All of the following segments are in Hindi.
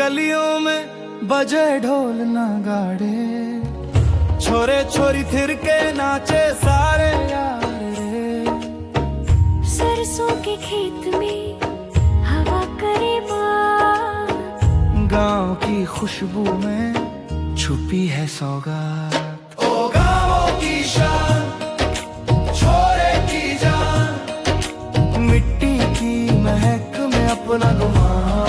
गलियों में बजे ढोल नगाड़े, छोरे छोरी थिर के नाचे सारे यार रे। सरसों के खेत में हवा करे बात, गांव की खुशबू में छुपी है सौगात। ओ गाँवों की शान, छोरे की जान, मिट्टी की महक में अपना गुमान।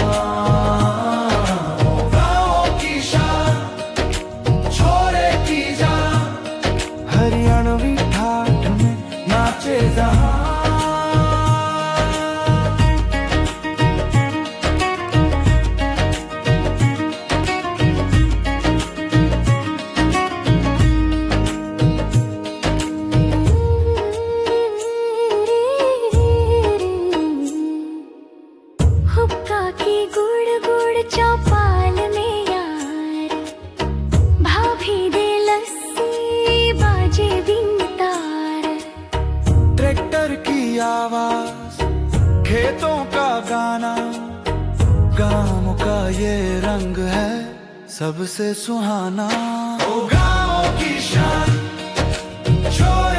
ओ गाँवों की शान, छोरे की जान, हरियाणवी ठाठ में नाचे जहां। हुक्का की गुड़ गुड़ चौपाल में यार, भाभी दे लस्सी बाजे बिन तार। ट्रैक्टर की आवाज, खेतों का गाना, गाँव का ये रंग है सबसे सुहाना। ओ गाँव की शान, छोरे